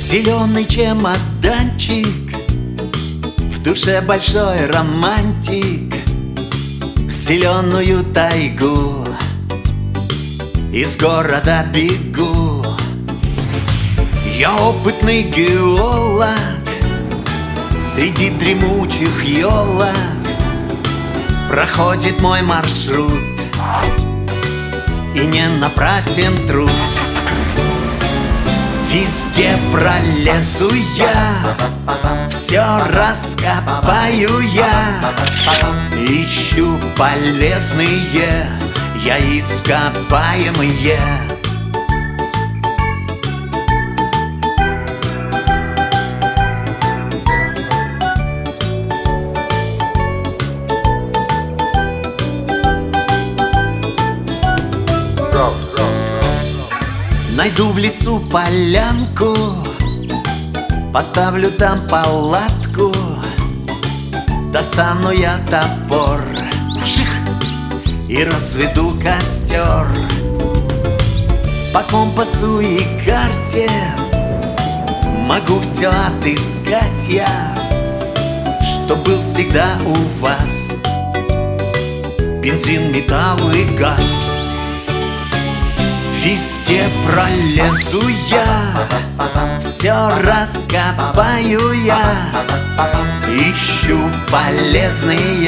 Зеленый чемоданчик, в душе большой романтик. В зеленую тайгу из города бегу. Я опытный геолог среди дремучих елок. Проходит мой маршрут, и не напрасен труд. Везде пролезу я, все раскопаю я. Ищу полезные, я ископаемые. Найду в лесу полянку, поставлю там палатку. Достану я топор, вших, и разведу костер. По компасу и карте могу все отыскать я, что был всегда у вас: бензин, металл и газ. Везде пролезу я, все раскопаю я. Ищу полезные